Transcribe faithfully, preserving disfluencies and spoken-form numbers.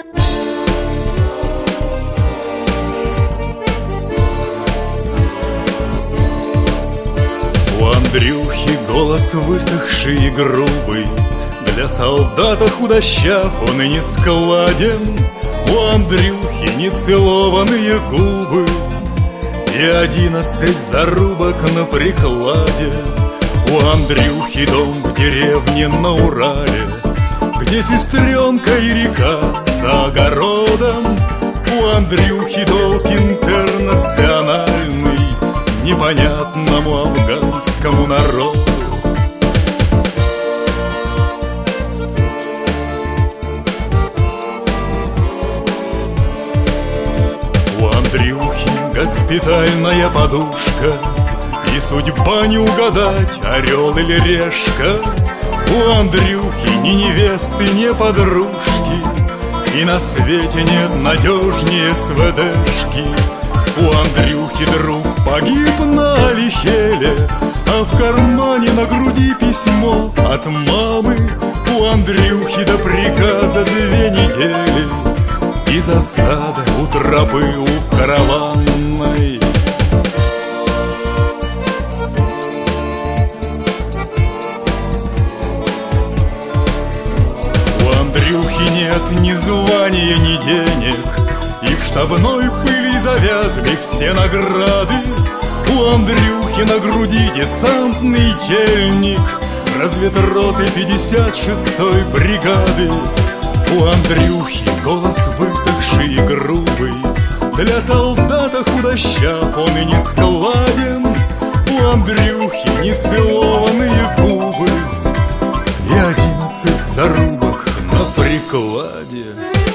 У Андрюхи голос высохший и грубый, для солдата худощав он и не складен. У Андрюхи нецелованные губы и одиннадцать зарубок на прикладе. У Андрюхи дом в деревне на Урале, где сестренка и река за огородом. У Андрюхи долг интернациональный непонятному афганскому народу. У Андрюхи госпитальная подушка, и судьба не угадать, орел или решка. У Андрюхи ни невесты, ни подружки, и на свете нет надежнее СВДшки. У Андрюхи друг погиб на Алихеле, а в кармане на груди письмо от мамы. У Андрюхи до приказа две недели, и засада у тропы у караванной. У Андрюхи нет ни звания, ни денег, и в штабной пыли завязли все награды. У Андрюхи на груди десантный тельник разведроты пятьдесят шестой бригады. У Андрюхи голос высохший и грубый, для солдата худощав он и не складен. У Андрюхи нецелованные губы и одиннадцать зарубок на прикладе.